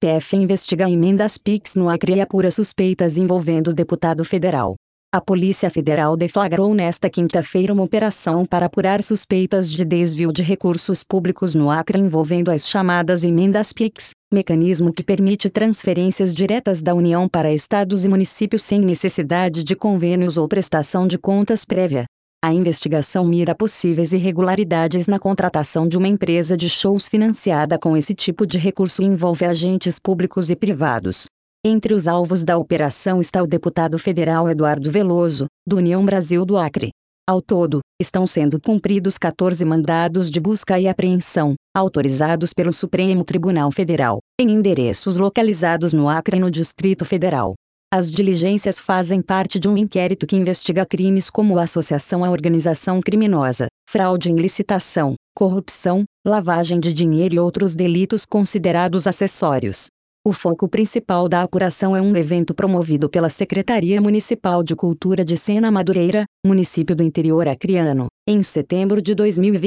PF investiga emendas PIX no Acre e apura suspeitas envolvendo o deputado federal. A Polícia Federal deflagrou nesta quinta-feira uma operação para apurar suspeitas de desvio de recursos públicos no Acre envolvendo as chamadas emendas PIX, mecanismo que permite transferências diretas da União para estados e municípios sem necessidade de convênios ou prestação de contas prévia. A investigação mira possíveis irregularidades na contratação de uma empresa de shows financiada com esse tipo de recurso e envolve agentes públicos e privados. Entre os alvos da operação está o deputado federal Eduardo Veloso, do União Brasil do Acre. Ao todo, estão sendo cumpridos 14 mandados de busca e apreensão, autorizados pelo Supremo Tribunal Federal, em endereços localizados no Acre e no Distrito Federal. As diligências fazem parte de um inquérito que investiga crimes como associação à organização criminosa, fraude em licitação, corrupção, lavagem de dinheiro e outros delitos considerados acessórios. O foco principal da apuração é um evento promovido pela Secretaria Municipal de Cultura de Sena Madureira, município do interior acreano, em setembro de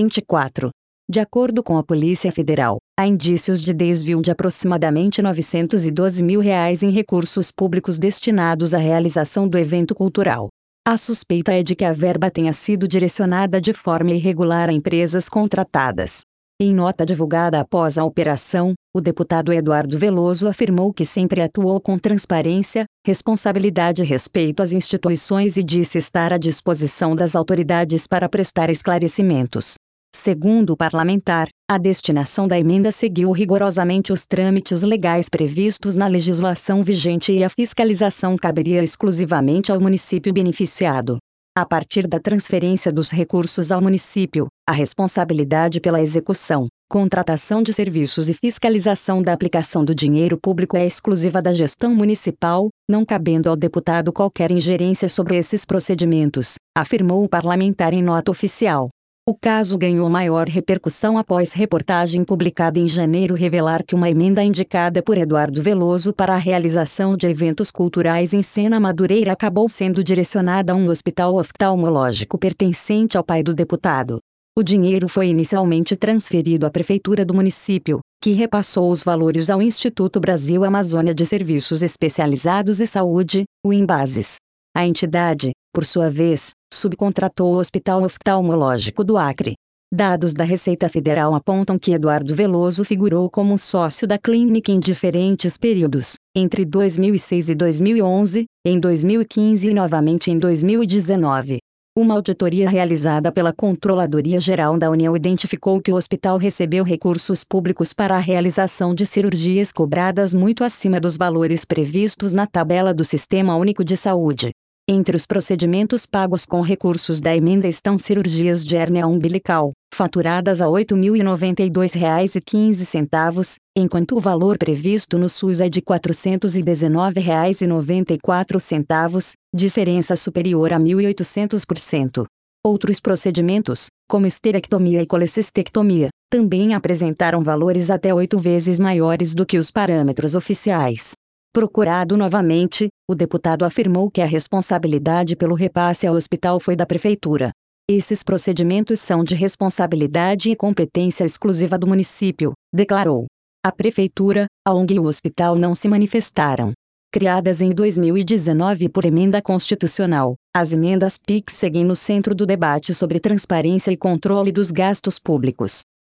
2024. De acordo com a Polícia Federal, há indícios de desvio de aproximadamente R$ 912 mil em recursos públicos destinados à realização do evento cultural. A suspeita é de que a verba tenha sido direcionada de forma irregular a empresas contratadas. Em nota divulgada após a operação, o deputado Eduardo Veloso afirmou que sempre atuou com transparência, responsabilidade e respeito às instituições e disse estar à disposição das autoridades para prestar esclarecimentos. Segundo o parlamentar, a destinação da emenda seguiu rigorosamente os trâmites legais previstos na legislação vigente e a fiscalização caberia exclusivamente ao município beneficiado. A partir da transferência dos recursos ao município, a responsabilidade pela execução, contratação de serviços e fiscalização da aplicação do dinheiro público é exclusiva da gestão municipal, não cabendo ao deputado qualquer ingerência sobre esses procedimentos, afirmou o parlamentar em nota oficial. O caso ganhou maior repercussão após reportagem publicada em janeiro revelar que uma emenda indicada por Eduardo Veloso para a realização de eventos culturais em Sena Madureira acabou sendo direcionada a um hospital oftalmológico pertencente ao pai do deputado. O dinheiro foi inicialmente transferido à prefeitura do município, que repassou os valores ao Instituto Brasil Amazônia de Serviços Especializados e Saúde, o Embases. A entidade, por sua vez, subcontratou o Hospital Oftalmológico do Acre. Dados da Receita Federal apontam que Eduardo Veloso figurou como sócio da clínica em diferentes períodos, entre 2006 e 2011, em 2015 e novamente em 2019. Uma auditoria realizada pela Controladoria Geral da União identificou que o hospital recebeu recursos públicos para a realização de cirurgias cobradas muito acima dos valores previstos na tabela do Sistema Único de Saúde. Entre os procedimentos pagos com recursos da emenda estão cirurgias de hérnia umbilical, faturadas a R$ 8.092,15, enquanto o valor previsto no SUS é de R$ 419,94, diferença superior a 1.800%. Outros procedimentos, como esterectomia e colecistectomia, também apresentaram valores até 8 vezes maiores do que os parâmetros oficiais. Procurado novamente, o deputado afirmou que a responsabilidade pelo repasse ao hospital foi da prefeitura. Esses procedimentos são de responsabilidade e competência exclusiva do município, declarou. A prefeitura, a ONG e o hospital não se manifestaram. Criadas em 2019 por emenda constitucional, as emendas PIX seguem no centro do debate sobre transparência e controle dos gastos públicos.